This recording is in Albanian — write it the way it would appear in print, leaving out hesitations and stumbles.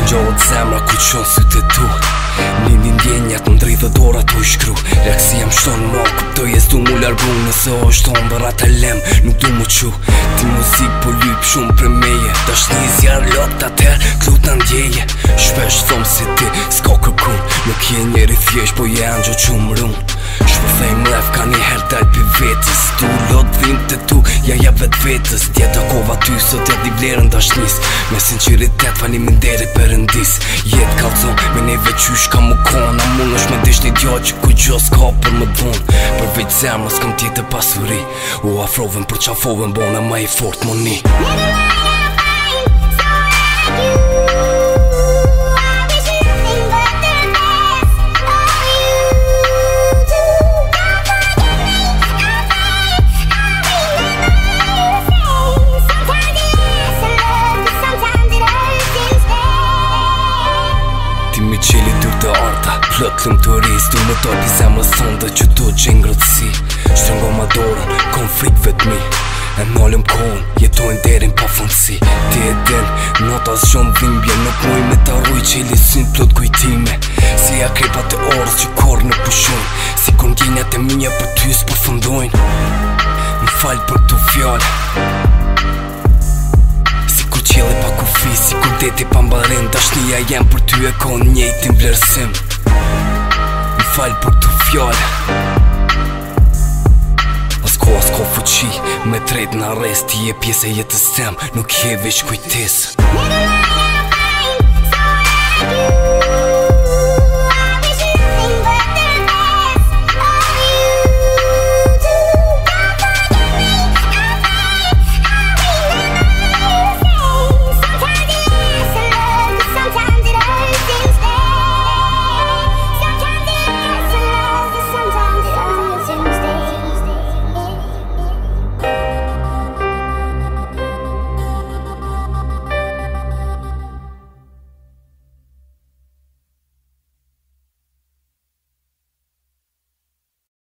Gjohet zemra ku qon sytë tu Nindin djenjat më ndri dhe dora tu i shkru Reaksi jam shton ma kuptoj e s'du mu largu Nëse është tonë bërra të lem nuk du mu qu Ti muzik po lyp shumë për meje Dash një zjarë lokt atër klut në ndjeje Shpesh thom si ti s'ka kërkun Nuk je njeri thjesht po je angjo qumë run Shpërthej mlef ka një her dal pi vetës Tu lot dhim të tu ja ja vet vetës Djeta kova ty sot ja di vlerën dashnis Me sinceritet faliminderi përëndis Jet kalzon me neve qysh ka mu kona Mun është me dish një djallë që ku gjo s'ka për më dhun Përveç zemrës kam tjetë pasuri U afroven për qafoven bona ma i fort më ni Mi qeli dur të arta, plët lëm të ris Du më toj pi zemrës sonde që tu gjenë ngrëtësi Shtrëngo ma dorën, kom frik vetëmi E nalëm kohën, jetojnë derin pa fundësi Ti e din, notas shumë dhimbje Nuk muj me ta rruj qeli syn plot kujtime Si ja krepat e orës që korë në pushojnë Si kur ndjenjat e minja për ty s'përfundojnë Më falë për këtu fjallë Qele pa kufi, si kur deti pa mbarin Dashnia jem për ty e kon njejtin vlerësim Më falë për të fjallë Asko fuqi, me tret në arrest Ti je pjesë e jetës tem, nuk je veç kujtes